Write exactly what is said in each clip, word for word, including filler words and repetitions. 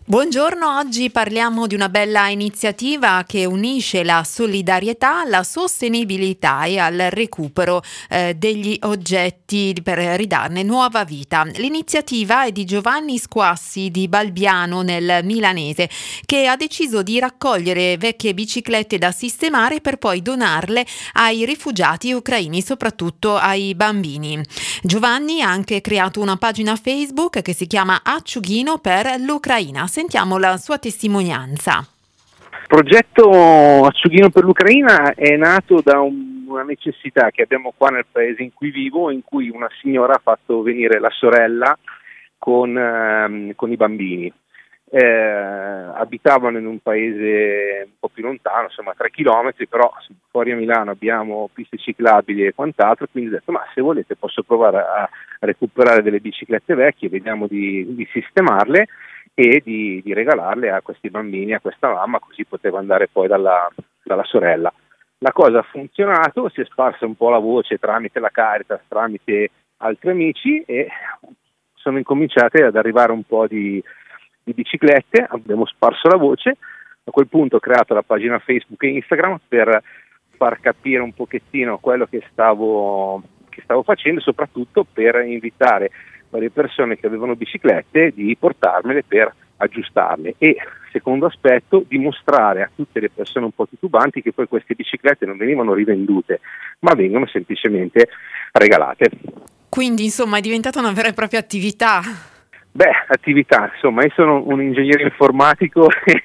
Buongiorno, oggi parliamo di una bella iniziativa che unisce la solidarietà alla sostenibilità e al recupero eh, degli oggetti per ridarne nuova vita. L'iniziativa è di Giovanni Squassi di Balbiano nel Milanese, che ha deciso di raccogliere vecchie biciclette da sistemare per poi donarle ai rifugiati ucraini, soprattutto ai bambini. Giovanni ha anche creato una pagina Facebook che si chiama Acciughino per l'Ucraina. Sentiamo la sua testimonianza. Il progetto Acciughino per l'Ucraina è nato da un, una necessità che abbiamo qua nel paese in cui vivo, in cui una signora ha fatto venire la sorella con, ehm, con i bambini. Eh, abitavano in un paese un po' più lontano, insomma tre chilometri, però fuori a Milano abbiamo piste ciclabili e quant'altro, quindi ho detto ma se volete posso provare a, a recuperare delle biciclette vecchie, vediamo di, di sistemarle e di, di regalarle a questi bambini, a questa mamma, così poteva andare poi dalla, dalla sorella. La cosa ha funzionato, si è sparsa un po' la voce tramite la Caritas, tramite altri amici e sono incominciate ad arrivare un po' di, di biciclette, abbiamo sparso la voce, a quel punto ho creato la pagina Facebook e Instagram per far capire un pochettino quello che stavo, che stavo facendo e soprattutto per invitare varie persone che avevano biciclette di portarmele per aggiustarle e, secondo aspetto, dimostrare a tutte le persone un po' titubanti che poi queste biciclette non venivano rivendute ma vengono semplicemente regalate. Quindi insomma è diventata una vera e propria attività. Beh, attività, insomma io sono un ingegnere informatico e,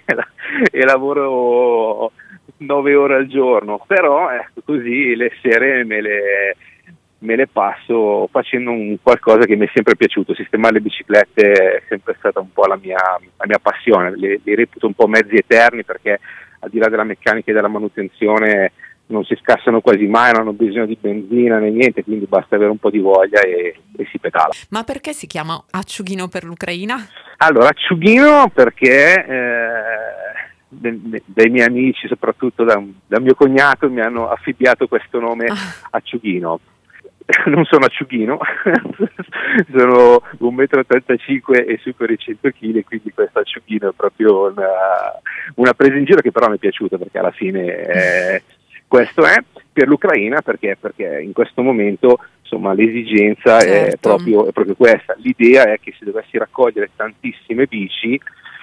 e lavoro nove ore al giorno, però ecco, così le sere me le me le passo facendo un qualcosa che mi è sempre piaciuto. Sistemare le biciclette è sempre stata un po' la mia, la mia passione, li, li reputo un po' mezzi eterni perché al di là della meccanica e della manutenzione non si scassano quasi mai, non hanno bisogno di benzina né niente, quindi basta avere un po' di voglia e, e si pedala. Ma perché si chiama Acciughino per l'Ucraina? Allora, Acciughino perché eh, de, de, dai miei amici, soprattutto da, da mio cognato, mi hanno affibbiato questo nome ah. Acciughino. Non sono acciughino, sono un metro e trentacinque e supero i cento chili, quindi questo acciughino è proprio una, una presa in giro che però mi è piaciuta perché alla fine eh, questo è per l'Ucraina perché, perché in questo momento insomma l'esigenza certo. è, proprio, è proprio questa. L'idea è che se dovessi raccogliere tantissime bici,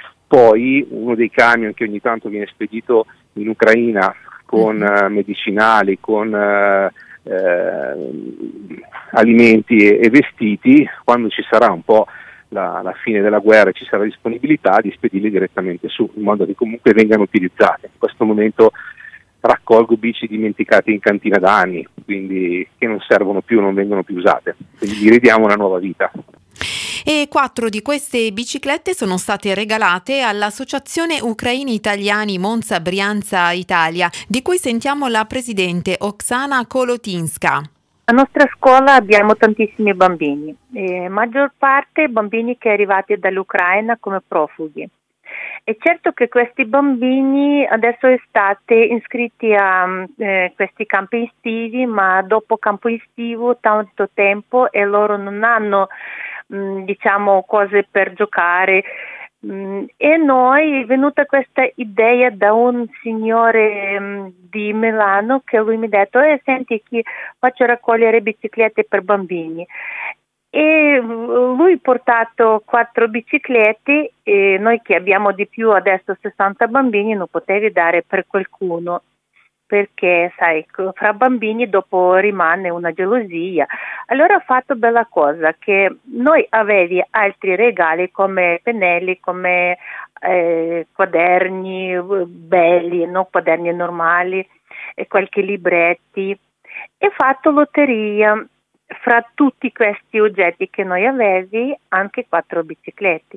poi uno dei camion che ogni tanto viene spedito in Ucraina con mm-hmm. uh, medicinali, con uh, Eh, alimenti e, e vestiti, quando ci sarà un po' la, la fine della guerra e ci sarà disponibilità di spedirli direttamente su, in modo che comunque vengano utilizzate. In questo momento raccolgo bici dimenticate in cantina da anni, quindi che non servono più, non vengono più usate, quindi gli ridiamo una nuova vita. E quattro di queste biciclette sono state regalate all'Associazione Ucraini Italiani Monza Brianza Italia, di cui sentiamo la presidente Oksana Kolotinska. A nostra scuola abbiamo tantissimi bambini, eh, maggior parte bambini che arrivati dall'Ucraina come profughi. È certo che questi bambini adesso estate iscritti a eh, questi campi estivi, ma dopo campo estivo tanto tempo e loro non hanno mh, diciamo cose per giocare mh, e noi è venuta questa idea da un signore mh, di Milano che lui mi ha detto eh, senti che faccio raccogliere biciclette per bambini. E lui ha portato quattro biciclette e noi che abbiamo di più adesso sessanta bambini non potevi dare per qualcuno perché sai fra bambini dopo rimane una gelosia. Allora ha fatto bella cosa che noi avevi altri regali come pennelli, come eh, quaderni belli, non quaderni normali e qualche libretti e fatto lotteria. Fra tutti questi oggetti che noi avevi, anche quattro biciclette.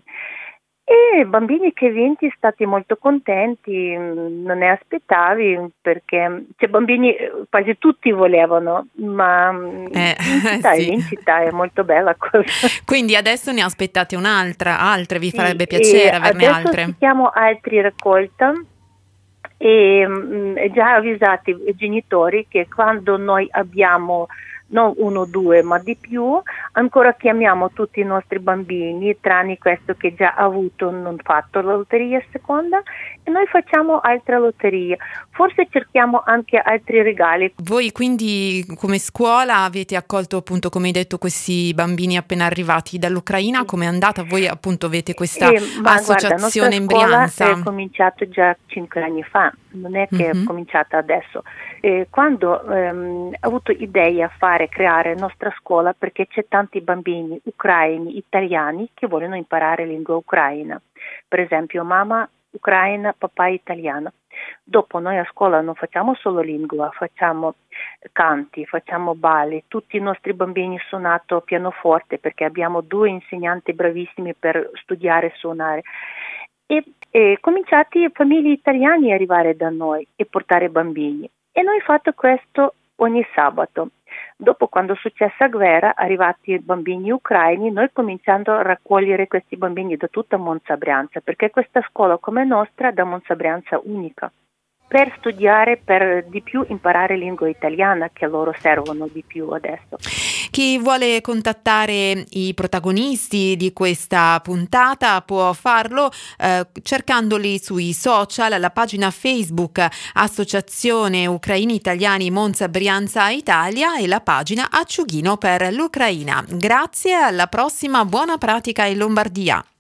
E i bambini che vinti stati molto contenti, non ne aspettavi perché cioè, bambini quasi tutti volevano, ma eh, vincita, sì. vincita è molto bella cosa. Quindi adesso ne aspettate un'altra, altre, vi sì, farebbe piacere averne adesso altre? Adesso chiamo altri raccolta e mh, già avvisati i genitori che quando noi abbiamo non uno o due ma di più, ancora chiamiamo tutti i nostri bambini, tranne questo che già ha avuto, non fatto la lotteria seconda, e noi facciamo altre lotterie, forse cerchiamo anche altri regali. Voi quindi come scuola avete accolto appunto, come hai detto, questi bambini appena arrivati dall'Ucraina, come è andata? Voi appunto avete questa eh, ma associazione in guarda, la Brianza? nostra scuola è cominciato già cinque anni fa, non è che Mhm. è cominciata adesso. Eh, quando ehm, ho avuto idea a fare, creare nostra scuola, perché c'è tanti bambini ucraini, italiani che vogliono imparare lingua ucraina. Per esempio, mamma ucraina, papà italiano. Dopo noi a scuola non facciamo solo lingua, facciamo canti, facciamo balli, tutti i nostri bambini suonato pianoforte perché abbiamo due insegnanti bravissimi per studiare e suonare. E, e cominciati famiglie italiane a arrivare da noi e portare bambini. E noi abbiamo fatto questo ogni sabato. Dopo, quando è successa la guerra, arrivati bambini ucraini, noi cominciando a raccogliere questi bambini da tutta Monza Brianza, perché questa scuola come nostra da Monza Brianza unica, per studiare, per di più imparare lingua italiana che loro servono di più adesso. Chi vuole contattare i protagonisti di questa puntata può farlo eh, cercandoli sui social, la pagina Facebook Associazione Ucraini Italiani Monza Brianza Italia e la pagina Acciughino per l'Ucraina. Grazie, alla prossima, buona pratica in Lombardia.